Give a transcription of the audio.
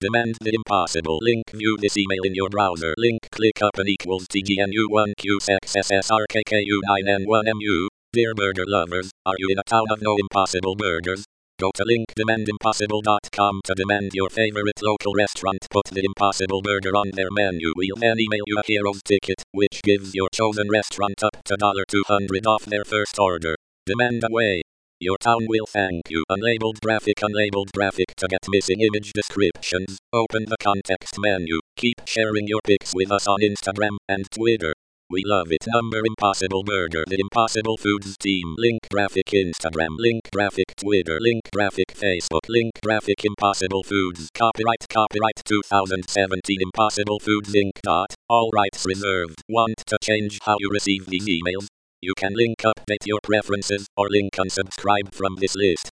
Demand the impossible. Link. View this email in your browser. Link. Click open equals TGNU1QXSSRKKU9N1MU. Dear burger lovers, are you in a town of no impossible burgers? Go to link demandimpossible.com to demand your favorite local restaurant put the impossible burger on their menu. We'll then email you a hero's ticket, which gives your chosen restaurant up to $200 off their first order. Demand away. Your town will thank you. Unlabeled graphic to get missing image descriptions. Open the context menu. Keep sharing your pics with us on Instagram and Twitter. We love it. Number Impossible Burger. The Impossible Foods team. Link graphic Instagram. Link graphic Twitter. Link graphic Facebook. Link graphic Impossible Foods. Copyright 2017 Impossible Foods Inc. All rights reserved. Want to change how you receive these emails? You can link update your preferences or link unsubscribe from this list.